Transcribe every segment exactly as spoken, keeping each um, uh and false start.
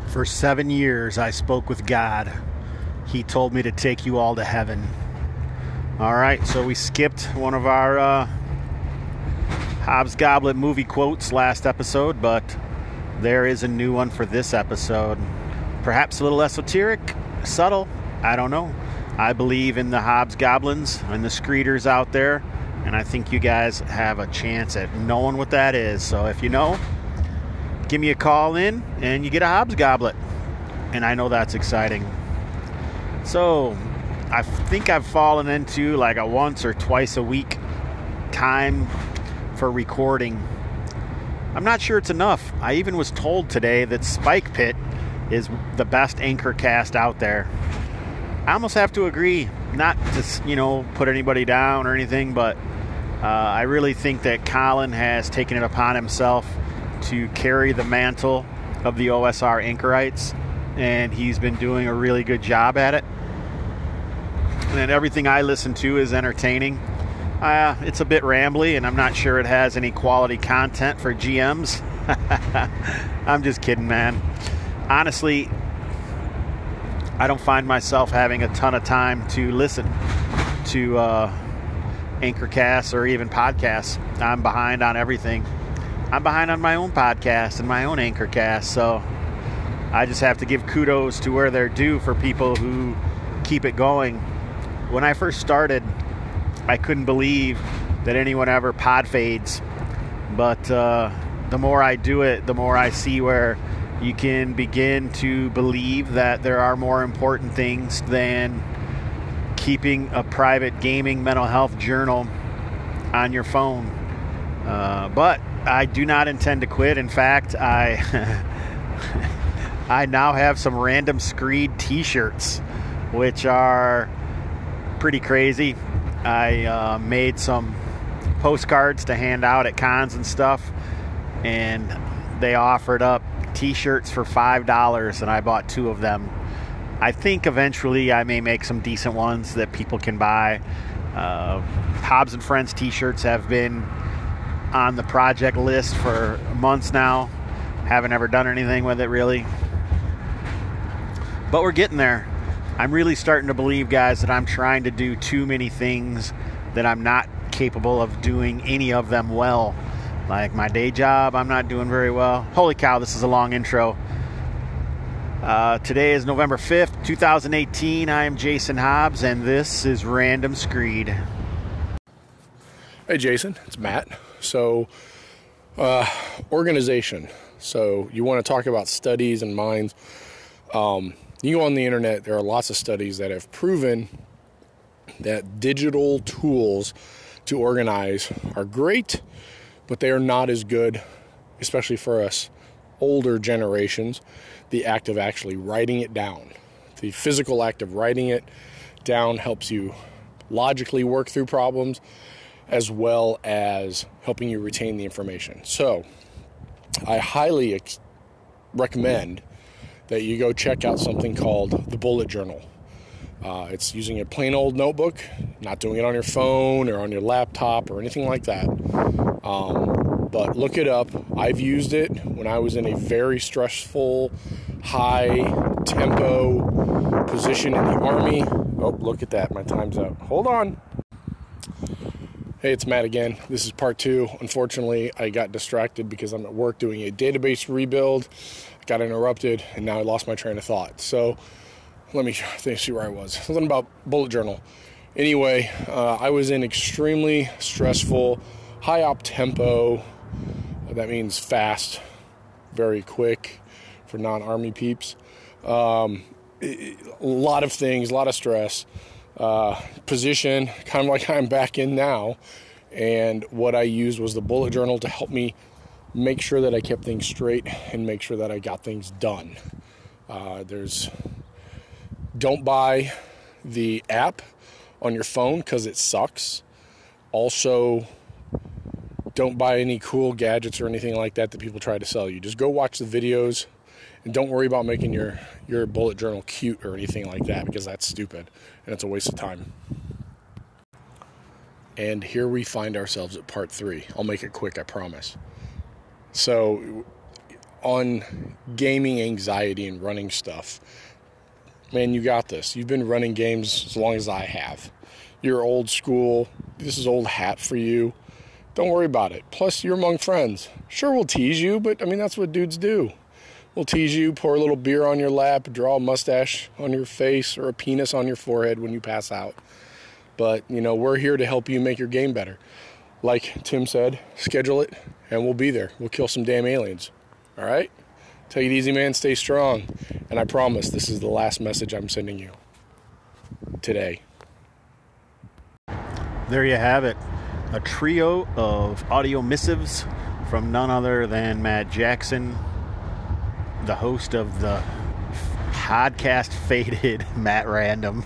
For seven years, I spoke with God. He told me to take you all to heaven. All right, so we skipped one of our uh, Hobbs Goblet movie quotes last episode, but there is a new one for this episode. Perhaps a little esoteric, subtle, I don't know. I believe in the Hobbs Goblins and the Screeders out there, and I think you guys have a chance at knowing what that is. So if you know, give me a call in and you get a Hobbs Goblet. And I know that's exciting. So I think I've fallen into like a once or twice a week time for recording. I'm not sure it's enough. I even was told today that Spike Pit is the best anchor cast out there. I almost have to agree, not to, you know, put anybody down or anything, but uh, I really think that Colin has taken it upon himself to carry the mantle of the O S R anchorites, and he's been doing a really good job at it. And everything I listen to is entertaining. Uh, it's a bit rambly, and I'm not sure it has any quality content for G Ms. I'm just kidding, man. Honestly, I don't find myself having a ton of time to listen to uh, anchorcasts or even podcasts. I'm behind on everything. I'm behind on my own podcast and my own anchorcast, so I just have to give kudos to where they're due for people who keep it going. When I first started, I couldn't believe that anyone ever pod fades, but uh, the more I do it, the more I see where you can begin to believe that there are more important things than keeping a private gaming mental health journal on your phone. Uh, but I do not intend to quit. In fact, I I now have some random Screed t-shirts, which are pretty crazy. I uh, made some postcards to hand out at cons and stuff, and they offered up t-shirts for five dollars, and I bought two of them. I think eventually I may make some decent ones that people can buy. Uh, Hobbs and Friends t-shirts have been on the project list for months now. Haven't ever done anything with it, really. But we're getting there. I'm really starting to believe, guys, that I'm trying to do too many things that I'm not capable of doing any of them well. Like my day job, I'm not doing very well. Holy cow, this is a long intro. Uh, today is November fifth, twenty eighteen. I am Jason Hobbs, and this is Random Screed. Hey, Jason, it's Matt. So, uh, organization. So, you want to talk about studies and minds. Um, you go on the internet, there are lots of studies that have proven that digital tools to organize are great, but they are not as good, especially for us older generations, the act of actually writing it down. The physical act of writing it down helps you logically work through problems, as well as helping you retain the information. So I highly ex- recommend that you go check out something called the Bullet Journal. Uh, it's using a plain old notebook, not doing it on your phone or on your laptop or anything like that. Um, but look it up. I've used it when I was in a very stressful, high-tempo position in the Army. Oh, look at that. My time's up. Hold on. Hey, it's Matt again. This is part two. Unfortunately, I got distracted because I'm at work doing a database rebuild. Got interrupted, and now I lost my train of thought. So let me see where I was. Something about Bullet Journal. Anyway, uh, I was in extremely stressful, high op tempo. That means fast, very quick for non-Army peeps. Um, a lot of things, a lot of stress. Uh, position, kind of like I'm back in now. And what I used was the Bullet Journal to help me make sure that I kept things straight and make sure that I got things done. Uh, there's, don't buy the app on your phone because it sucks. Also, don't buy any cool gadgets or anything like that that people try to sell you. Just go watch the videos and don't worry about making your, your bullet journal cute or anything like that, because that's stupid and it's a waste of time. And here we find ourselves at part three. I'll make it quick, I promise. So on gaming anxiety and running stuff, man, you got this. You've been running games as long as I have. You're old school. This is old hat for you. Don't worry about it. Plus, you're among friends. Sure, we'll tease you, but, I mean, that's what dudes do. We'll tease you, pour a little beer on your lap, draw a mustache on your face or a penis on your forehead when you pass out. But, you know, we're here to help you make your game better. Like Tim said, schedule it, and we'll be there. We'll kill some damn aliens. All right? Take it easy, man. Stay strong. And I promise this is the last message I'm sending you today. There you have it. A trio of audio missives from none other than Matt Jackson, the host of the podcast Faded, Matt Random.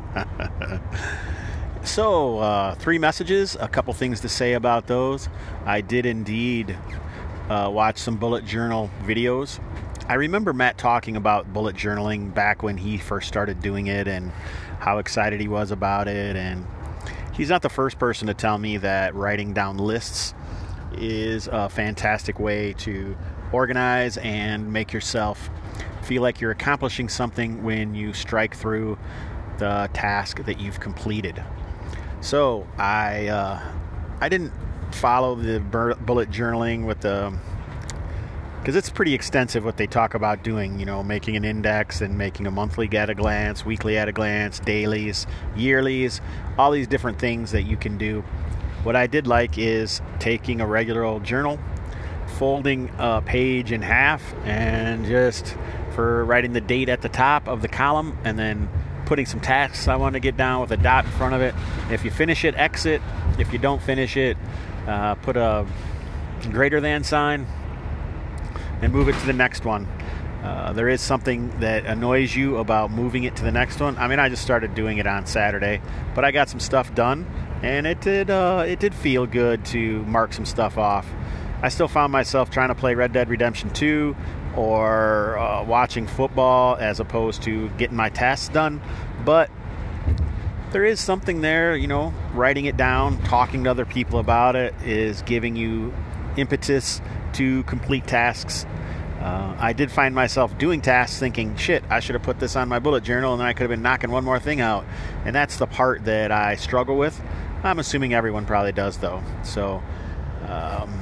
So, uh, three messages, a couple things to say about those. I did indeed uh, watch some bullet journal videos. I remember Matt talking about bullet journaling back when he first started doing it and how excited he was about it. And he's not the first person to tell me that writing down lists is a fantastic way to organize and make yourself feel like you're accomplishing something when you strike through the task that you've completed. So I uh, I didn't follow the bur- bullet journaling with the, because it's pretty extensive what they talk about doing, you know, making an index and making a monthly at a glance, weekly at a glance, dailies, yearlies, all these different things that you can do. What I did like is taking a regular old journal, folding a page in half, and just for writing the date at the top of the column, and then putting some tasks I want to get down with a dot in front of it. If you finish it, exit. If you don't finish it, uh, put a greater than sign and move it to the next one. Uh, there is something that annoys you about moving it to the next one. I mean, I just started doing it on Saturday, but I got some stuff done, and it did uh, it did feel good to mark some stuff off. I still found myself trying to play Red Dead Redemption two or uh, watching football as opposed to getting my tasks done. But there is something there, you know, writing it down, talking to other people about it is giving you impetus to complete tasks. Uh, I did find myself doing tasks thinking, shit, I should have put this on my bullet journal and then I could have been knocking one more thing out. And that's the part that I struggle with. I'm assuming everyone probably does, though. So, um...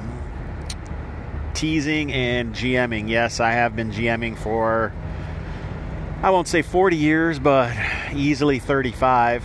teasing and GMing. Yes, I have been GMing for, I won't say forty years, but easily thirty-five.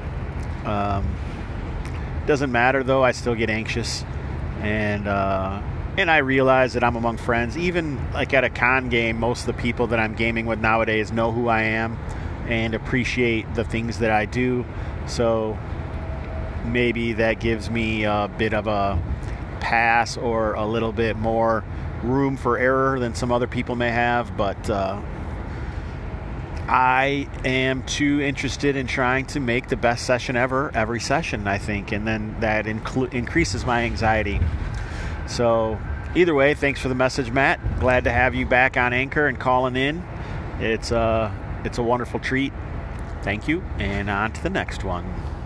Um, doesn't matter, though. I still get anxious. And, uh, and I realize that I'm among friends. Even like at a con game, most of the people that I'm gaming with nowadays know who I am and appreciate the things that I do. So maybe that gives me a bit of a pass or a little bit more room for error than some other people may have, but uh, I am too interested in trying to make the best session ever every session, I think, and then that inclu- increases my anxiety. So either way, thanks for the message, Matt. Glad to have you back on Anchor and calling in. It's a, it's a wonderful treat. Thank you, and on to the next one.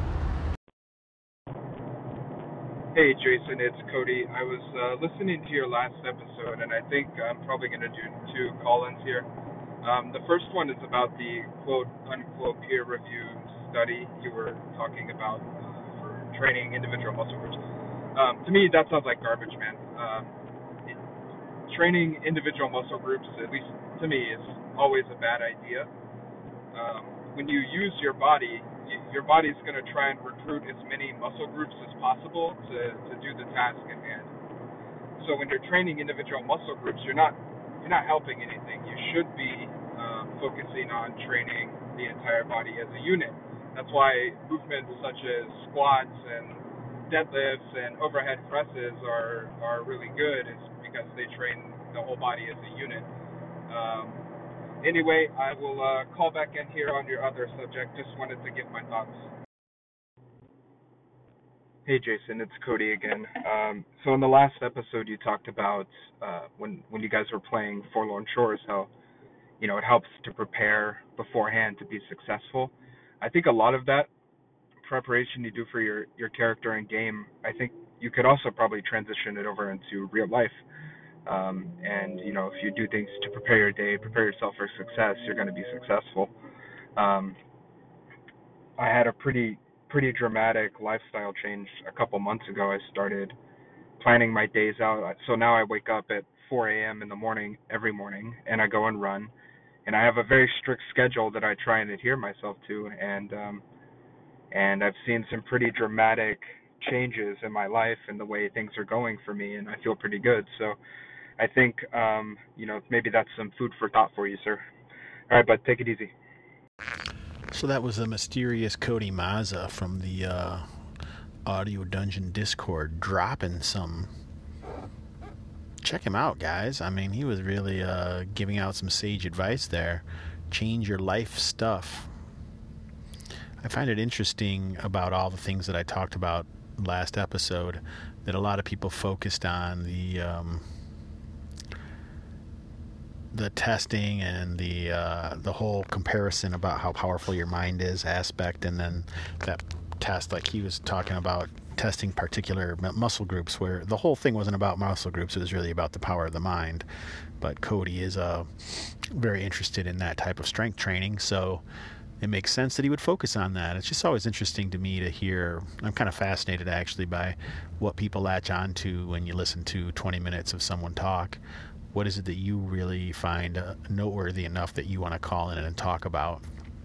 Hey Jason, it's Cody. I was uh, listening to your last episode, and I think I'm probably going to do two call-ins here. Um, the first one is about the quote-unquote peer-reviewed study you were talking about uh, for training individual muscle groups. Um, to me, that sounds like garbage, man. Um, it, training individual muscle groups, at least to me, is always a bad idea. Um, when you use your body, your body's going to try and recruit as many muscle groups as possible to, to do the task at hand. So when you're training individual muscle groups, you're not you're not helping anything. You should be uh, focusing on training the entire body as a unit. That's why movements such as squats and deadlifts and overhead presses are are really good, is because they train the whole body as a unit. Um, Anyway, I will uh, call back in here on your other subject. Just wanted to give my thoughts. Hey, Jason, it's Cody again. Um, so in the last episode, you talked about uh, when when you guys were playing Forlorn Shores, how you know it helps to prepare beforehand to be successful. I think a lot of that preparation you do for your your character and game, I think you could also probably transition it over into real life. Um, and, you know, if you do things to prepare your day, prepare yourself for success, you're going to be successful. Um, I had a pretty, pretty dramatic lifestyle change a couple months ago. I started planning my days out. So now I wake up at four a.m. in the morning every morning, and I go and run. And I have a very strict schedule that I try and adhere myself to. And um, and I've seen some pretty dramatic changes in my life and the way things are going for me, and I feel pretty good. So I think, um, you know, maybe that's some food for thought for you, sir. All right, bud, take it easy. So that was a mysterious Cody Mazza from the uh, Audio Dungeon Discord dropping some. Check him out, guys. I mean, he was really uh, giving out some sage advice there. Change your life stuff. I find it interesting about all the things that I talked about last episode that a lot of people focused on the um, the testing and the uh, the whole comparison about how powerful your mind is aspect, and then that test, like he was talking about testing particular muscle groups, where the whole thing wasn't about muscle groups, it was really about the power of the mind. But Cody is uh, very interested in that type of strength training, so it makes sense that he would focus on that. It's just always interesting to me to hear. I'm kind of fascinated actually by what people latch on to when you listen to twenty minutes of someone talk. What is it that you really find uh, noteworthy enough that you want to call in and talk about?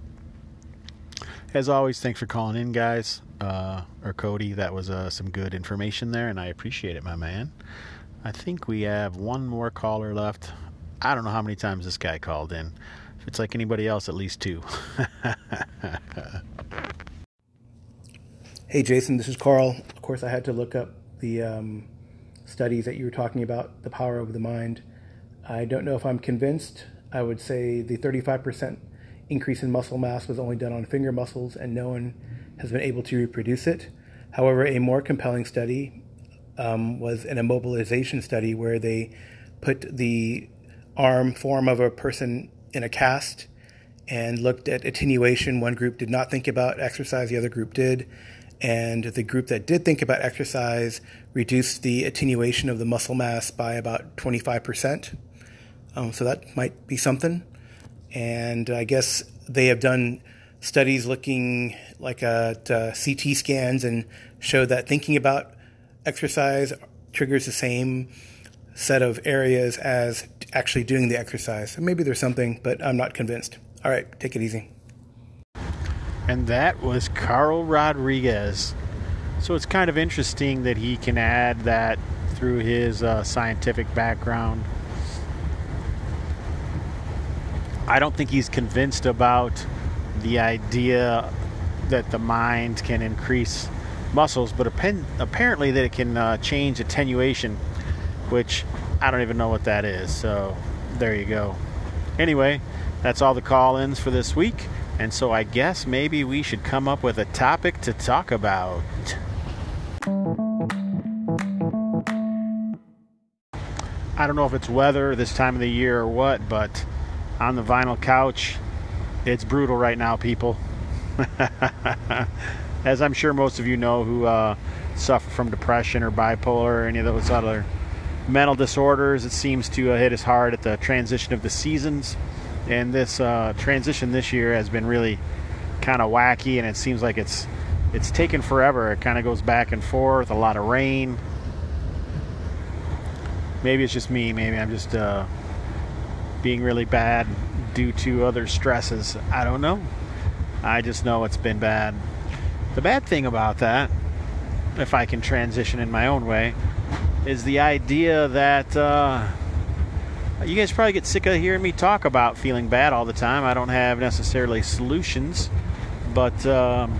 As always, thanks for calling in, guys. Uh, or Cody, that was uh, some good information there, and I appreciate it, my man. I think we have one more caller left. I don't know how many times this guy called in. If it's like anybody else, at least two. Hey, Jason, this is Carl. Of course, I had to look up the um, studies that you were talking about, the power of the mind. I don't know if I'm convinced. I would say the thirty-five percent increase in muscle mass was only done on finger muscles, and no one has been able to reproduce it. However, a more compelling study um, was an immobilization study where they put the arm form of a person in a cast and looked at attenuation. One group did not think about exercise, the other group did. And the group that did think about exercise reduced the attenuation of the muscle mass by about twenty-five percent. Um, so that might be something. And I guess they have done studies looking like at uh, C T scans and showed that thinking about exercise triggers the same set of areas as actually doing the exercise. So maybe there's something, but I'm not convinced. All right, take it easy. And that was Carl Rodriguez. So it's kind of interesting that he can add that through his uh, scientific background. I don't think he's convinced about the idea that the mind can increase muscles, but apparently that it can uh, change attenuation, which I don't even know what that is. So there you go. Anyway, that's all the call-ins for this week. And so I guess maybe we should come up with a topic to talk about. I don't know if it's weather this time of the year or what, but on the vinyl couch, it's brutal right now, people. As I'm sure most of you know who uh, suffer from depression or bipolar or any of those other mental disorders, it seems to uh, hit us hard at the transition of the seasons. And this uh, transition this year has been really kind of wacky, and it seems like it's it's taken forever. It kind of goes back and forth, a lot of rain. Maybe it's just me. Maybe I'm just uh, being really bad due to other stresses. I don't know. I just know it's been bad. The bad thing about that, if I can transition in my own way, is the idea that uh, you guys probably get sick of hearing me talk about feeling bad all the time. I don't have necessarily solutions, but um,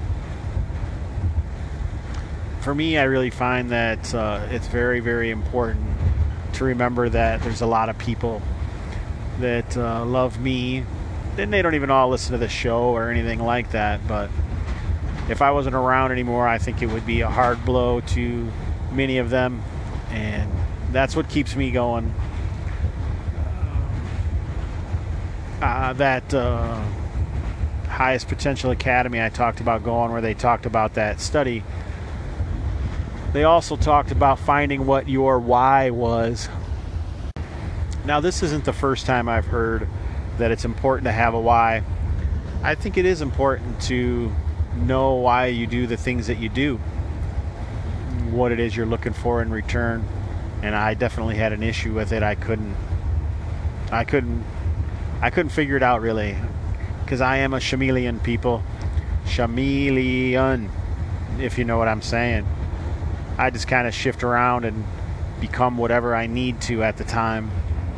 for me, I really find that uh, it's very, very important to remember that there's a lot of people that uh, love me. And they don't even all listen to the show or anything like that, but if I wasn't around anymore, I think it would be a hard blow to many of them, and that's what keeps me going. Uh, that uh, Highest Potential Academy I talked about going, where they talked about that study, they also talked about finding what your why was. Now, this isn't the first time I've heard that it's important to have a why. I think it is important to know why you do the things that you do, what it is you're looking for in return. And I definitely had an issue with it. I couldn't, I couldn't, I couldn't figure it out really, because I am a chameleon, people. Chameleon, if you know what I'm saying. I just kind of shift around and become whatever I need to at the time.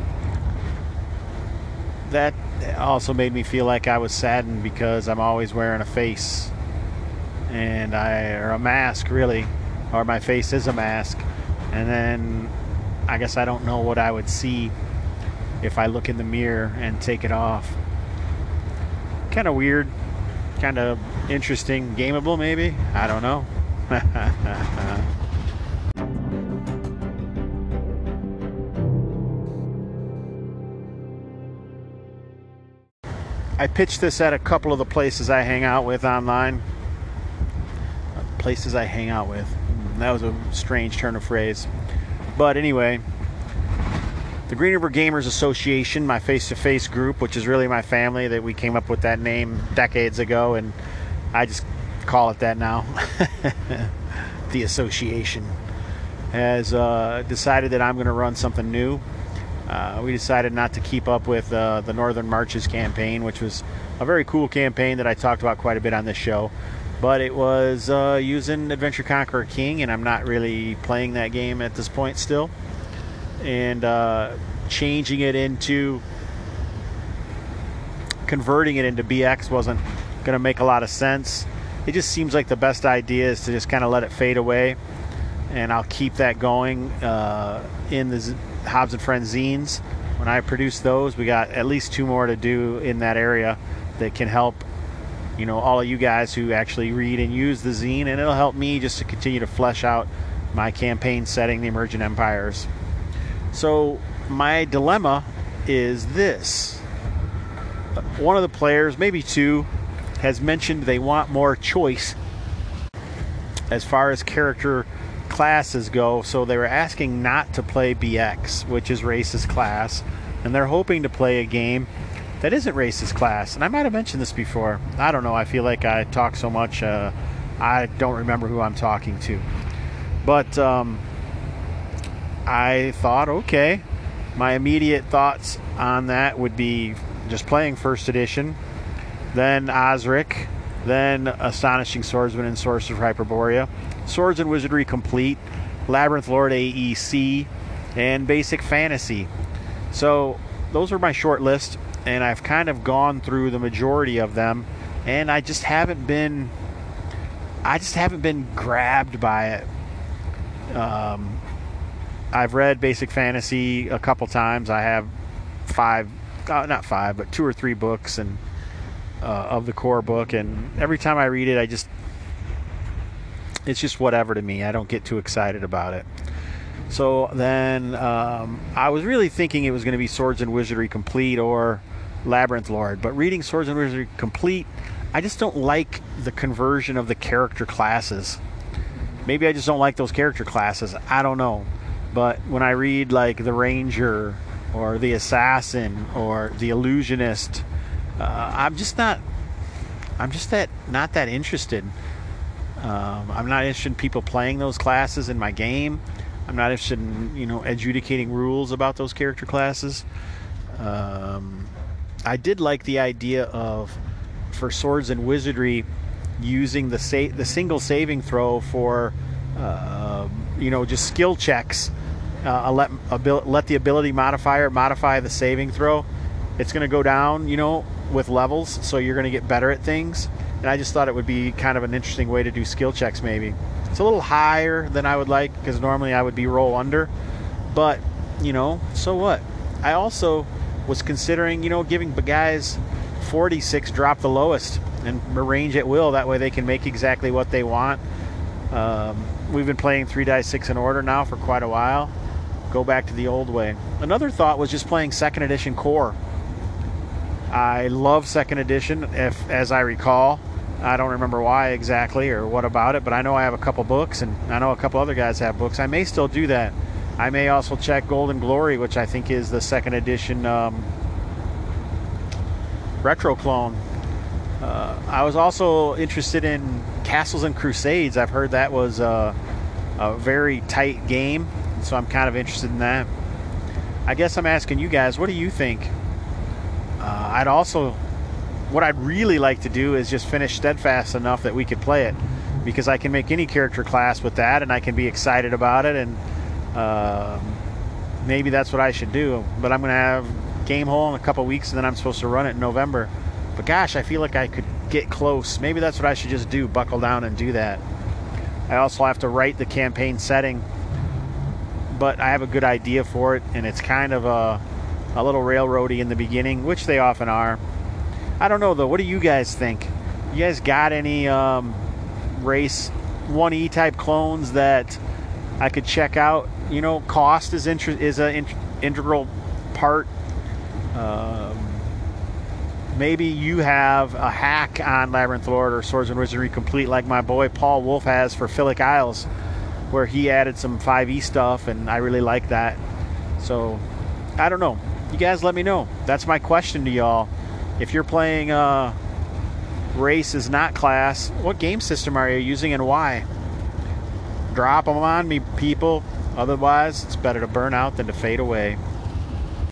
That also made me feel like I was saddened because I'm always wearing a face, and I or a mask really, or my face is a mask, and then I guess I don't know what I would see if I look in the mirror and take it off. Kind of weird, kind of interesting, gameable maybe, I don't know. I pitched this at a couple of the places I hang out with online. Places I hang out with. That was a strange turn of phrase. But anyway, the Green River Gamers Association, my face-to-face group, which is really my family, that we came up with that name decades ago, and I just call it that now. The association has uh, decided that I'm going to run something new. Uh, we decided not to keep up with uh, the Northern Marches campaign, which was a very cool campaign that I talked about quite a bit on this show. But it was uh, using Adventure Conqueror King, and I'm not really playing that game at this point still. And uh, changing it into, converting it into B X wasn't going to make a lot of sense. It just seems like the best idea is to just kind of let it fade away. And I'll keep that going uh, in the Z- Hobbs and Friends zines. When I produce those, we got at least two more to do in that area that can help, you know, all of you guys who actually read and use the zine, and it'll help me just to continue to flesh out my campaign setting, the Emergent Empires. So my dilemma is this. One of the players, maybe two, has mentioned they want more choice as far as character classes go, so they were asking not to play B X, which is racist class, and they're hoping to play a game that isn't racist class. And I might have mentioned this before. I don't know. I feel like I talk so much, uh, I don't remember who I'm talking to. But um, I thought, okay, my immediate thoughts on that would be just playing first edition, then Osric, then Astonishing Swordsman and Sorcerer of Hyperborea, Swords and Wizardry Complete, Labyrinth Lord A E C, and Basic Fantasy. So those are my short list, and I've kind of gone through the majority of them, and I just haven't been I just haven't been grabbed by it. Um, I've read Basic Fantasy a couple times. I have five, uh, not five, but two or three books and uh, of the core book, and every time I read it, I just it's just whatever to me. I don't get too excited about it. So then um, I was really thinking it was going to be Swords and Wizardry Complete or Labyrinth Lord. But reading Swords and Wizardry Complete, I just don't like the conversion of the character classes. Maybe I just don't like those character classes. I don't know. But when I read like the Ranger or the Assassin or the Illusionist, uh, I'm just not. I'm just that not that interested. Um, I'm not interested in people playing those classes in my game. I'm not interested in, you know, adjudicating rules about those character classes. Um, I did like the idea of, for Swords and Wizardry, using the sa- the single saving throw for, uh, you know, just skill checks. Uh, let abil- let the ability modifier modify the saving throw. It's going to go down, you know, with levels, so you're going to get better at things. And I just thought it would be kind of an interesting way to do skill checks maybe. It's a little higher than I would like, because normally I would be roll under. But, you know, so what? I also was considering, you know, giving guys forty-six drop the lowest and arrange at will. That way they can make exactly what they want. Um, we've been playing three die six in order now for quite a while. Go back to the old way. Another thought was just playing second edition core. I love second edition, if as I recall. I don't remember why exactly or what about it, but I know I have a couple books, and I know a couple other guys have books. I may still do that. I may also check Golden Glory, which I think is the second edition um, retro clone. Uh, I was also interested in Castles and Crusades. I've heard that was a, a very tight game, so I'm kind of interested in that. I guess I'm asking you guys, what do you think? Uh, I'd also, what I'd really like to do is just finish Steadfast enough that we could play it, because I can make any character class with that, and I can be excited about it, and uh, maybe that's what I should do. But I'm going to have Game Hole in a couple weeks, and then I'm supposed to run it in November. But gosh, I feel like I could get close. Maybe that's what I should just do, buckle down and do that. I also have to write the campaign setting, but I have a good idea for it, and it's kind of a, a little railroady in the beginning, which they often are. I don't know, though. What do you guys think? You guys got any um, race one E type clones that I could check out? You know, cost is inter- is an in- integral part. Um, maybe you have a hack on Labyrinth Lord or Swords and Wizardry Complete like my boy Paul Wolf has for Philic Isles, where he added some five E stuff, and I really like that. So, I don't know. You guys let me know. That's my question to y'all. If you're playing uh, Race is not class, what game system are you using and why? Drop them on me, people. Otherwise, it's better to burn out than to fade away.